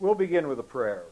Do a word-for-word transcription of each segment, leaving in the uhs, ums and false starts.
We'll begin with a prayer.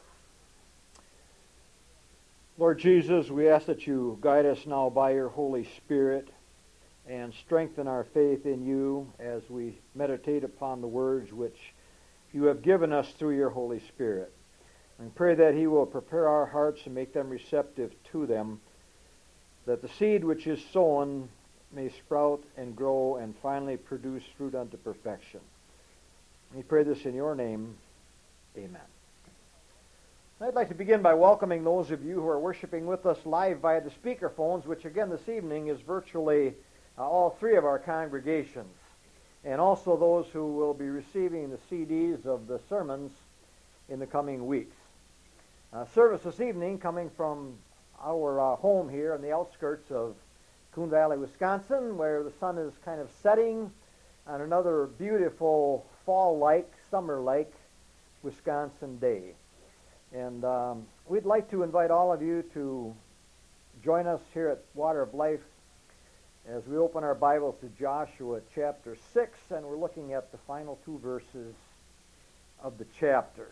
Lord Jesus, we ask that you guide us now by your Holy Spirit and strengthen our faith in you as we meditate upon the words which you have given us through your Holy Spirit. And pray that he will prepare our hearts and make them receptive to them, that the seed which is sown may sprout and grow and finally produce fruit unto perfection. We pray this in your name. Amen. I'd like to begin by welcoming those of you who are worshiping with us live via the speakerphones, which again this evening is virtually uh, all three of our congregations, and also those who will be receiving the C Ds of the sermons in the coming weeks. Uh, service this evening coming from our uh, home here on the outskirts of Coon Valley, Wisconsin, where the sun is kind of setting on another beautiful fall-like, summer-like Wisconsin day. And um, we'd like to invite all of you to join us here at Water of Life as we open our Bibles to Joshua chapter six, and we're looking at the final two verses of the chapter.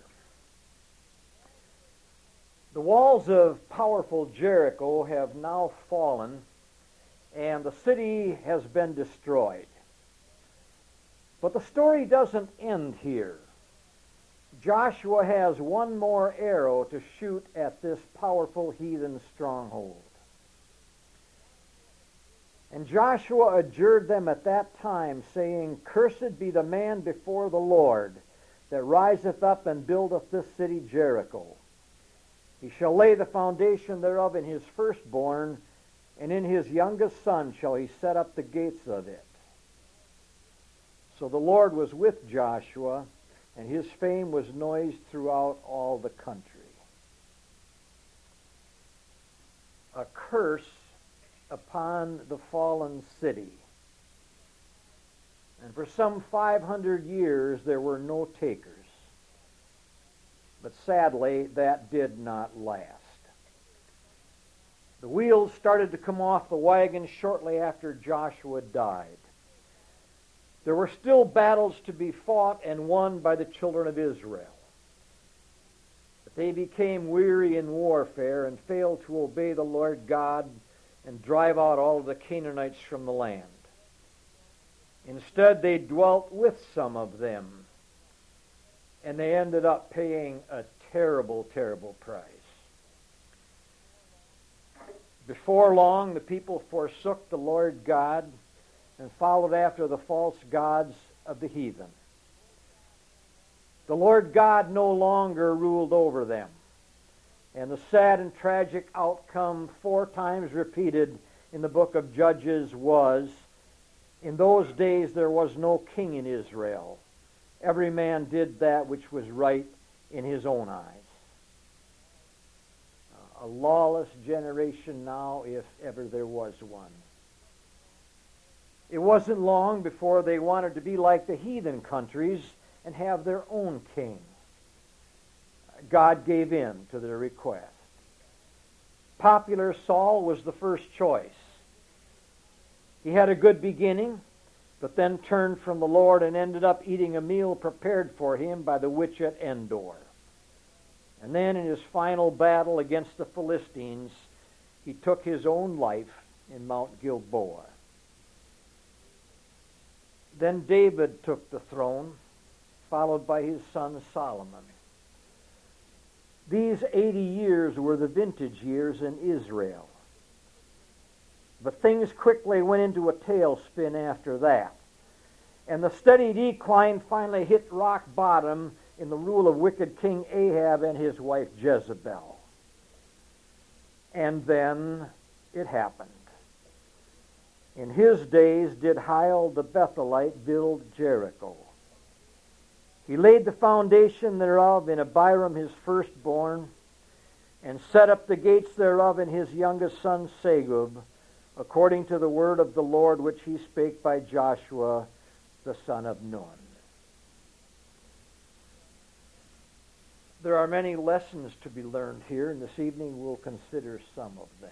The walls of powerful Jericho have now fallen, and the city has been destroyed. But the story doesn't end here. Joshua has one more arrow to shoot at this powerful heathen stronghold. And Joshua adjured them at that time, saying, "Cursed be the man before the Lord that riseth up and buildeth this city Jericho. He shall lay the foundation thereof in his firstborn, and in his youngest son shall he set up the gates of it." So the Lord was with Joshua, and his fame was noised throughout all the country. A curse upon the fallen city. And for some five hundred years there were no takers. But sadly, that did not last. The wheels started to come off the wagon shortly after Joshua died. There were still battles to be fought and won by the children of Israel. But they became weary in warfare and failed to obey the Lord God and drive out all of the Canaanites from the land. Instead, they dwelt with some of them, and they ended up paying a terrible, terrible price. Before long, the people forsook the Lord God and followed after the false gods of the heathen. The Lord God no longer ruled over them, and the sad and tragic outcome, four times repeated in the book of Judges, was, in those days there was no king in Israel. Every man did that which was right in his own eyes. A lawless generation now, if ever there was one. It wasn't long before they wanted to be like the heathen countries and have their own king. God gave in to their request. Popular Saul was the first choice. He had a good beginning, but then turned from the Lord and ended up eating a meal prepared for him by the witch at Endor. And then in his final battle against the Philistines, he took his own life in Mount Gilboa. Then David took the throne, followed by his son Solomon. These eighty years were the vintage years in Israel. But things quickly went into a tailspin after that. And the steady decline finally hit rock bottom in the rule of wicked King Ahab and his wife Jezebel. And then it happened. In his days did Hiel the Bethelite build Jericho. He laid the foundation thereof in Abiram his firstborn, and set up the gates thereof in his youngest son Segub, according to the word of the Lord which he spake by Joshua the son of Nun. There are many lessons to be learned here, and this evening we'll consider some of them.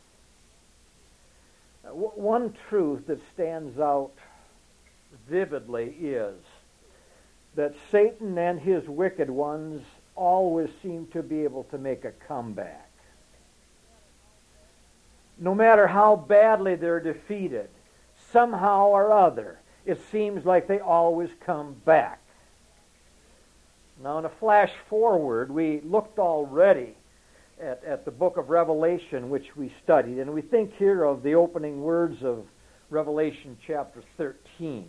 One truth that stands out vividly is that Satan and his wicked ones always seem to be able to make a comeback. No matter how badly they're defeated, somehow or other, it seems like they always come back. Now, in a flash forward, we looked already at, at the book of Revelation, which we studied, and we think here of the opening words of Revelation chapter thirteen.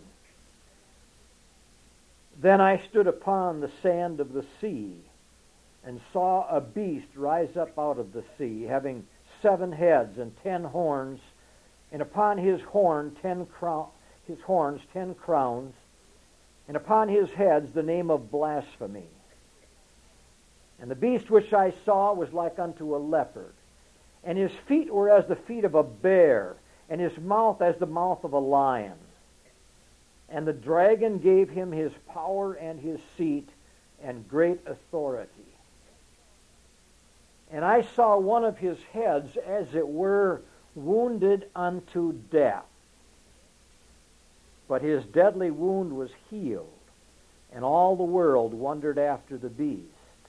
Then I stood upon the sand of the sea, and saw a beast rise up out of the sea, having seven heads and ten horns, and upon his horn ten crown, his horns ten crowns, and upon his heads the name of blasphemy. And the beast which I saw was like unto a leopard, and his feet were as the feet of a bear, and his mouth as the mouth of a lion. And the dragon gave him his power and his seat and great authority. And I saw one of his heads, as it were, wounded unto death. But his deadly wound was healed, and all the world wondered after the beast.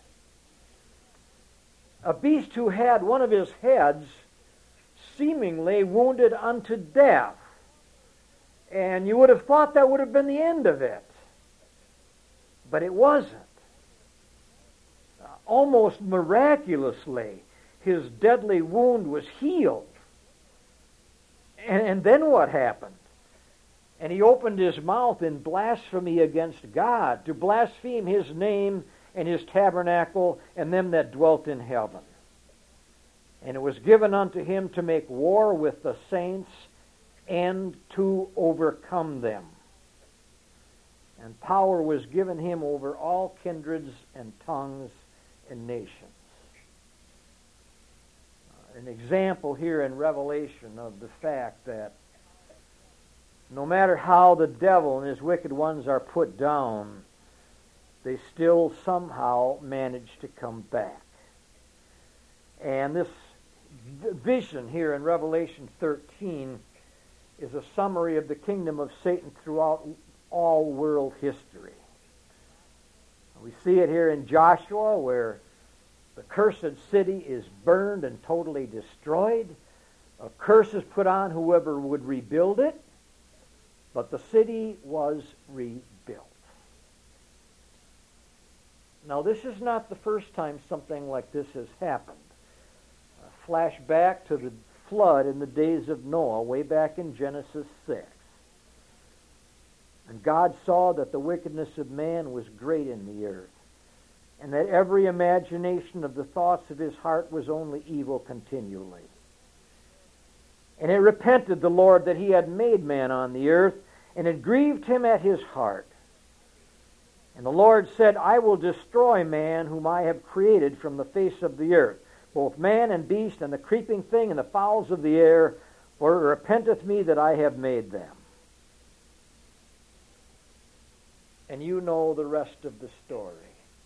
A beast who had one of his heads seemingly wounded unto death. And you would have thought that would have been the end of it. But it wasn't. Uh, almost miraculously, his deadly wound was healed. And, and then what happened? And he opened his mouth in blasphemy against God, to blaspheme his name and his tabernacle and them that dwelt in heaven. And it was given unto him to make war with the saints and to overcome them. And power was given him over all kindreds and tongues and nations. An example here in Revelation of the fact that no matter how the devil and his wicked ones are put down, they still somehow manage to come back. And this vision here in Revelation thirteen is a summary of the kingdom of Satan throughout all world history. We see it here in Joshua, where the cursed city is burned and totally destroyed. A curse is put on whoever would rebuild it, but the city was rebuilt. Now, this is not the first time something like this has happened. Uh, flash back to the flood in the days of Noah, way back in Genesis six. And God saw that the wickedness of man was great in the earth, and that every imagination of the thoughts of his heart was only evil continually. And it repented the Lord that he had made man on the earth, and it grieved him at his heart. And the Lord said, I will destroy man whom I have created from the face of the earth, both man and beast, and the creeping thing, and the fowls of the air, for it repenteth me that I have made them. And you know the rest of the story.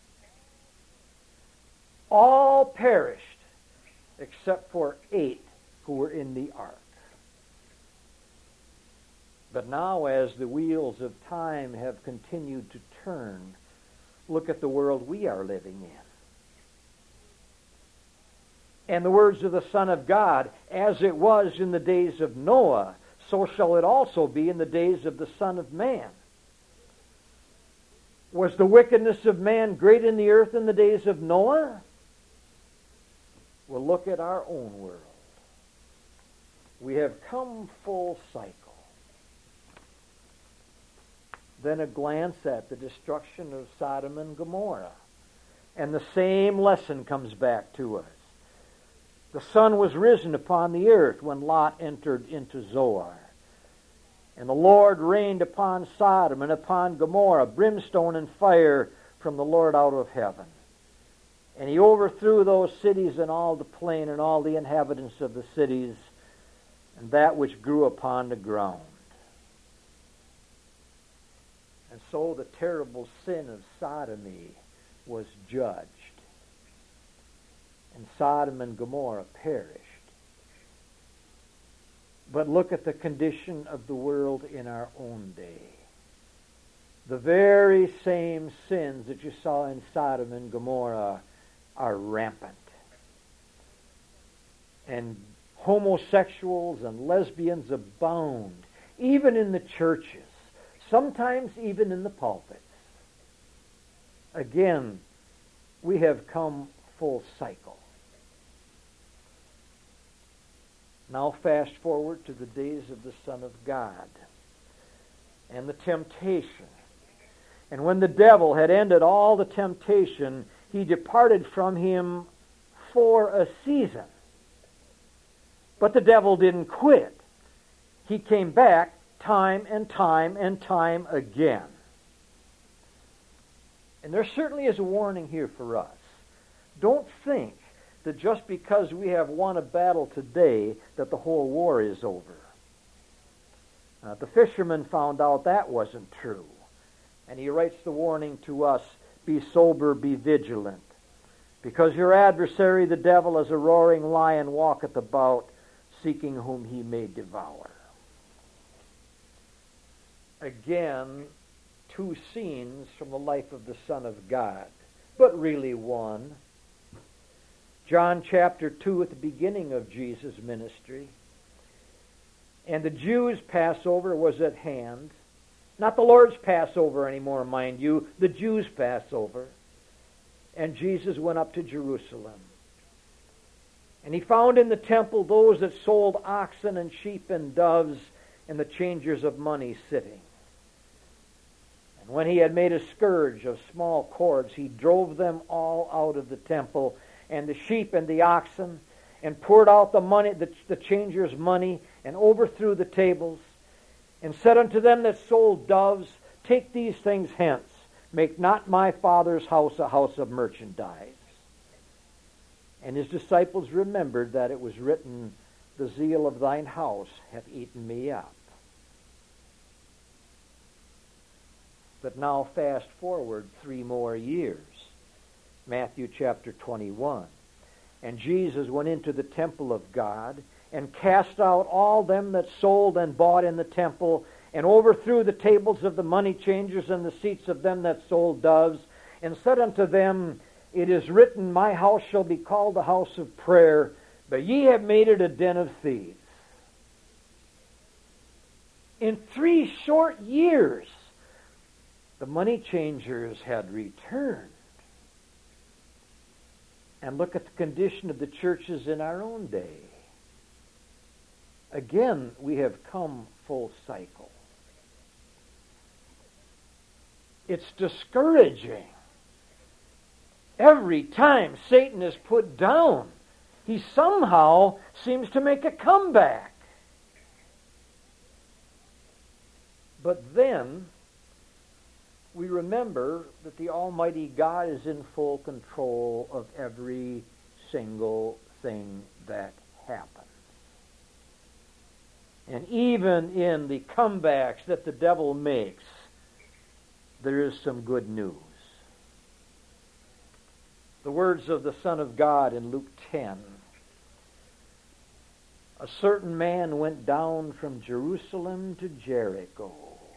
All perished except for eight who were in the ark. But now, as the wheels of time have continued to turn, look at the world we are living in. And the words of the Son of God, as it was in the days of Noah, so shall it also be in the days of the Son of Man. Was the wickedness of man great in the earth in the days of Noah? Well, look at our own world. We have come full cycle. Then a glance at the destruction of Sodom and Gomorrah. And the same lesson comes back to us. The sun was risen upon the earth when Lot entered into Zoar. And the Lord rained upon Sodom and upon Gomorrah brimstone and fire from the Lord out of heaven. And he overthrew those cities and all the plain and all the inhabitants of the cities and that which grew upon the ground. And so the terrible sin of sodomy was judged. And Sodom and Gomorrah perished. But look at the condition of the world in our own day. the very same sins that you saw in Sodom and Gomorrah are rampant. And homosexuals and lesbians abound, even in the churches, sometimes even in the pulpits. Again, we have come full cycle. Now fast forward to the days of the Son of God and the temptation. And when the devil had ended all the temptation, he departed from him for a season. But the devil didn't quit. He came back time and time and time again. And there certainly is a warning here for us. Don't think that just because we have won a battle today that the whole war is over. Uh, the fisherman found out that wasn't true. And he writes the warning to us, be sober, be vigilant. Because your adversary, the devil, as a roaring lion, walketh about, seeking whom he may devour. Again, two scenes from the life of the Son of God, but really one. John chapter two, at the beginning of Jesus' ministry. And the Jews' Passover was at hand. Not the Lord's Passover anymore, mind you, the Jews' Passover. And Jesus went up to Jerusalem. And he found in the temple those that sold oxen and sheep and doves and the changers of money sitting. And when he had made a scourge of small cords, he drove them all out of the temple, and the sheep and the oxen, and poured out the money, the, the changers' money, and overthrew the tables, and said unto them that sold doves, take these things hence, make not my Father's house a house of merchandise. And his disciples remembered that it was written, the zeal of thine house hath eaten me up. But now fast forward three more years. Matthew chapter twenty-one. And Jesus went into the temple of God, and cast out all them that sold and bought in the temple, and overthrew the tables of the money changers and the seats of them that sold doves, and said unto them, it is written, my house shall be called a house of prayer, but ye have made it a den of thieves. In three short years, the money changers had returned. And look at the condition of the churches in our own day. Again, we have come full cycle. It's discouraging. Every time Satan is put down, he somehow seems to make a comeback. But then we remember that the Almighty God is in full control of every single thing that happens. And even in the comebacks that the devil makes, there is some good news. The words of the Son of God in Luke ten. A certain man went down from Jerusalem to Jericho.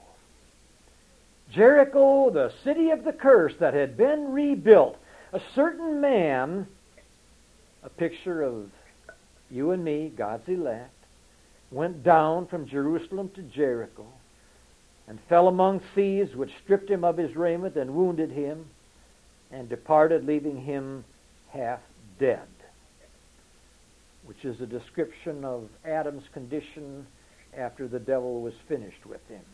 Jericho, the city of the curse that had been rebuilt. A certain man, a picture of you and me, God's elect, went down from Jerusalem to Jericho, and fell among thieves, which stripped him of his raiment and wounded him, and departed, leaving him half dead. Which is a description of Adam's condition after the devil was finished with him.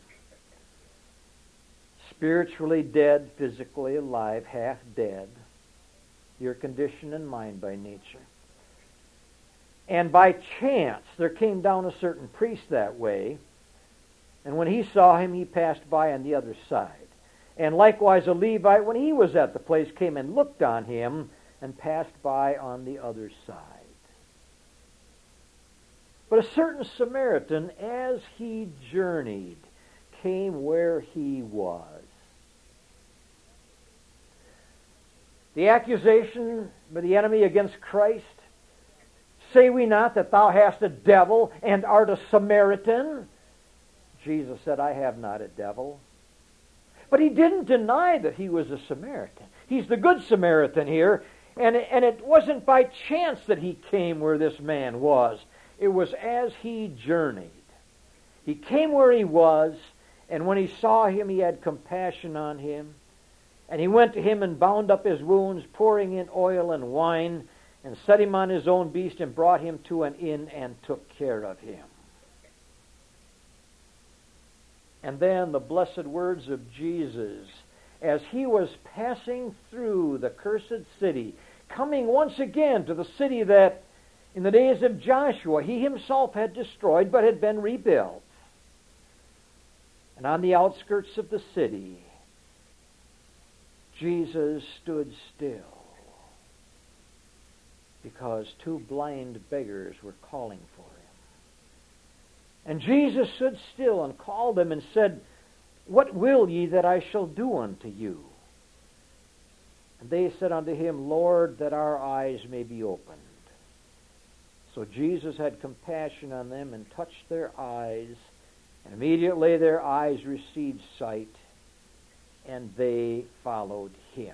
Spiritually dead, physically alive, half dead. Your condition and mine by nature. And by chance, there came down a certain priest that way, and when he saw him, he passed by on the other side. And likewise a Levite, when he was at the place, came and looked on him, and passed by on the other side. But a certain Samaritan, as he journeyed, came where he was. The accusation by the enemy against Christ, say we not that thou hast a devil and art a Samaritan? Jesus said, I have not a devil, But he didn't deny that he was a Samaritan. He's the Good Samaritan here, and, and it wasn't by chance that he came where this man was. It was as he journeyed. He came where he was, and when he saw him, he had compassion on him. And he went to him and bound up his wounds, pouring in oil and wine, and set him on his own beast, and brought him to an inn, and took care of him. And then the blessed words of Jesus, as he was passing through the cursed city, coming once again to the city that in the days of Joshua he himself had destroyed but had been rebuilt. And on the outskirts of the city, Jesus stood still because two blind beggars were calling for him. And Jesus stood still and called them and said, "What will ye that I shall do unto you?" And they said unto him, "Lord, that our eyes may be opened." So Jesus had compassion on them and touched their eyes, and immediately their eyes received sight, and they followed him.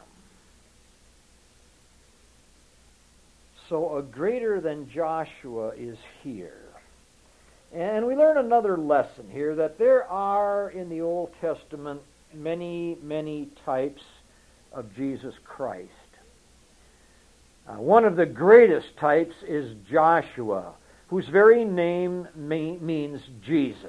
So a greater than Joshua is here. And we learn another lesson here, that there are in the Old Testament many, many types of Jesus Christ. Uh, one of the greatest types is Joshua, whose very name me- means Jesus.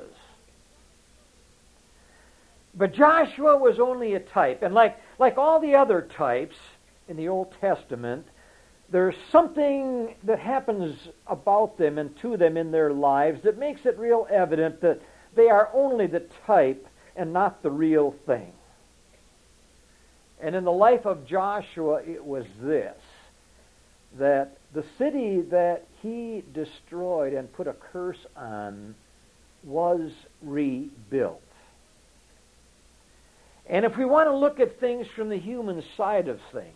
But Joshua was only a type, and like, like all the other types in the Old Testament, there's something that happens about them and to them in their lives that makes it real evident that they are only the type and not the real thing. And in the life of Joshua, it was this, that the city that he destroyed and put a curse on was rebuilt. And if we want to look at things from the human side of things,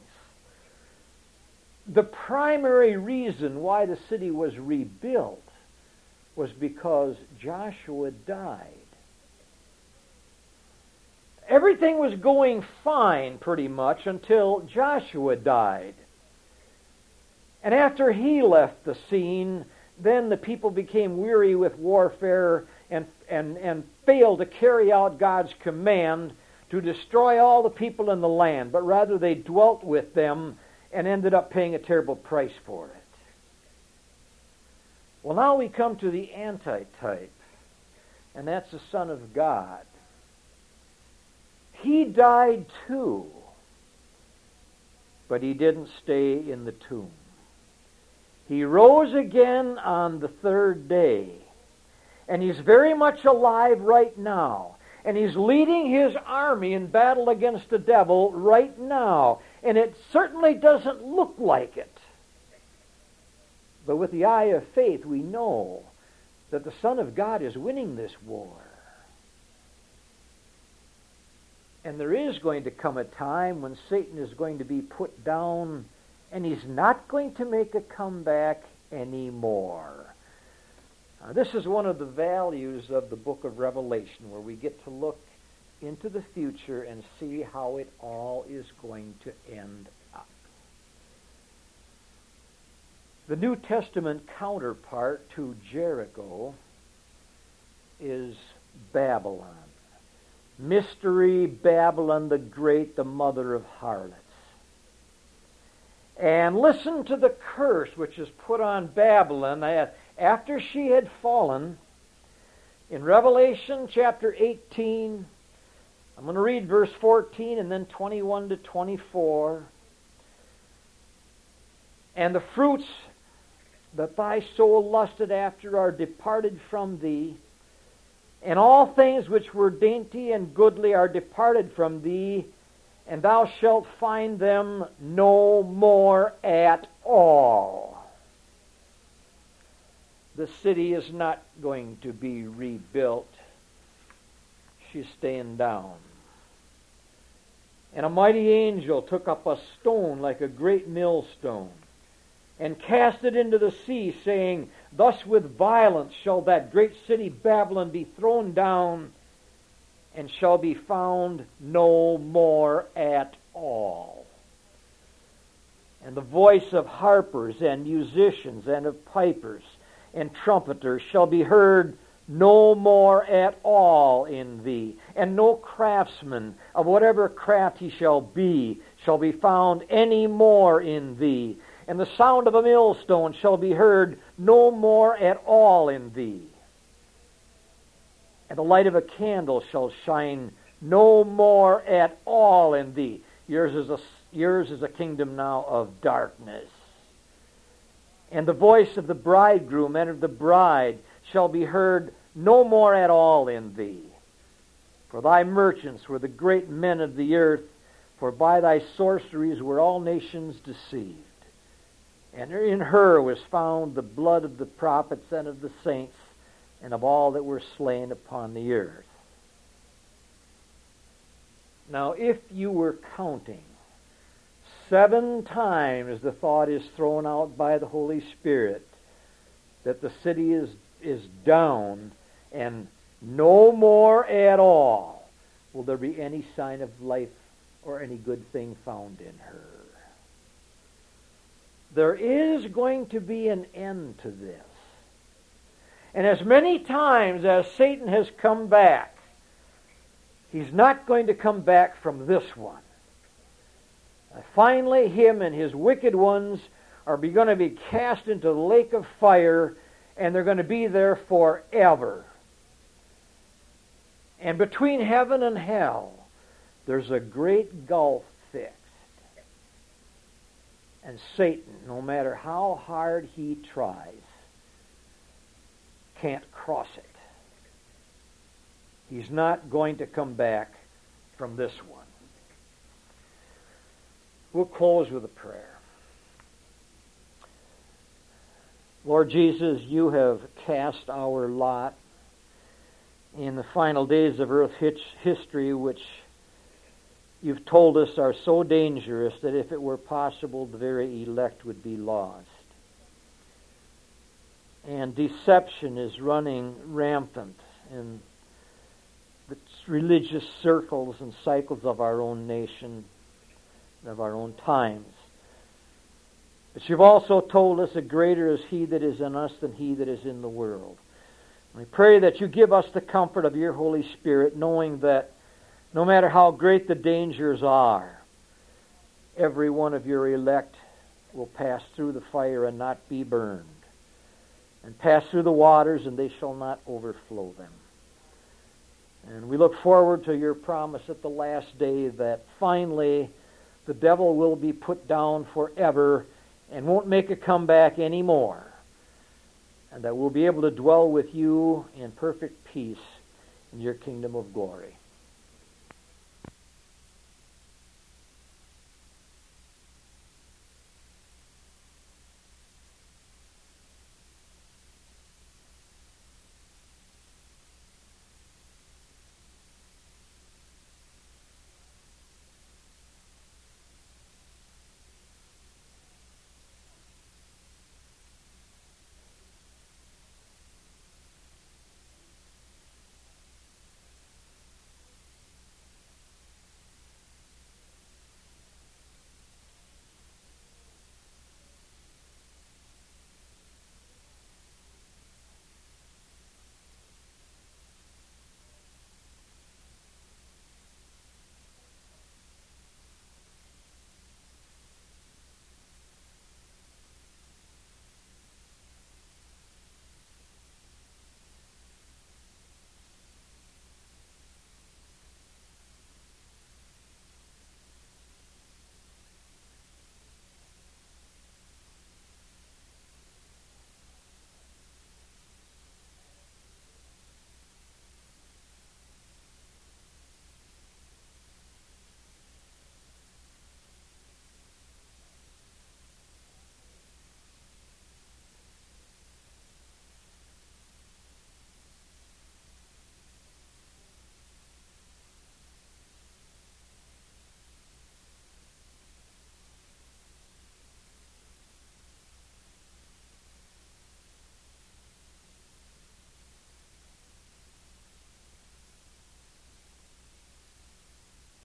the primary reason why the city was rebuilt was because Joshua died. Everything was going fine pretty much until Joshua died. And after he left the scene, then the people became weary with warfare and, and, and failed to carry out God's command to destroy all the people in the land, but rather they dwelt with them and ended up paying a terrible price for it. Well, now we come to the antitype, and that's the Son of God. He died too, but he didn't stay in the tomb. He rose again on the third day, and he's very much alive right now. And he's leading his army in battle against the devil right now. And it certainly doesn't look like it. But with the eye of faith, we know that the Son of God is winning this war. And there is going to come a time when Satan is going to be put down, and he's not going to make a comeback anymore. Uh, this is one of the values of the book of Revelation, where we get to look into the future and see how it all is going to end up. The New Testament counterpart to Jericho is Babylon. Mystery Babylon the Great, the mother of harlots. And listen to the curse which is put on Babylon after she had fallen. In Revelation chapter eighteen, I'm going to read verse fourteen and then twenty-one to twenty-four. And the fruits that thy soul lusted after are departed from thee, and all things which were dainty and goodly are departed from thee, and thou shalt find them no more at all. The city is not going to be rebuilt. She's staying down. And a mighty angel took up a stone like a great millstone, and cast it into the sea, saying, Thus with violence shall that great city Babylon be thrown down, and shall be found no more at all. And the voice of harpers and musicians and of pipers and trumpeters shall be heard no more at all in thee. And no craftsman of whatever craft he shall be shall be found any more in thee. And the sound of a millstone shall be heard no more at all in thee. And the light of a candle shall shine no more at all in thee. Yours is a, yours is a kingdom now of darkness. And the voice of the bridegroom and of the bride shall be heard no more at all in thee. For thy merchants were the great men of the earth, for by thy sorceries were all nations deceived. And in her was found the blood of the prophets and of the saints, and of all that were slain upon the earth. Now, if you were counting, seven times the thought is thrown out by the Holy Spirit that the city is, is down, and no more at all will there be any sign of life or any good thing found in her. There is going to be an end to this. And as many times as Satan has come back, he's not going to come back from this one. Uh, finally, him and his wicked ones are going to be cast into the lake of fire, and they're going to be there forever. And between heaven and hell, there's a great gulf fixed. And Satan, no matter how hard he tries, can't cross it. He's not going to come back from this one. We'll close with a prayer. Lord Jesus, you have cast our lot in the final days of earth history, which you've told us are so dangerous that if it were possible, the very elect would be lost. And deception is running rampant in the religious circles and cycles of our own nation, of our own times. But you've also told us that greater is he that is in us than he that is in the world. We pray that you give us the comfort of your Holy Spirit, knowing that no matter how great the dangers are, every one of your elect will pass through the fire and not be burned, and pass through the waters, and they shall not overflow them. And we look forward to your promise at the last day that finally the devil will be put down forever and won't make a comeback anymore, and that we'll be able to dwell with you in perfect peace in your kingdom of glory.